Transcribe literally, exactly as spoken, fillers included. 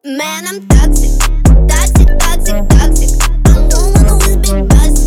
Man, I'm toxic, toxic, toxic, toxic. I'm the one who is big boss.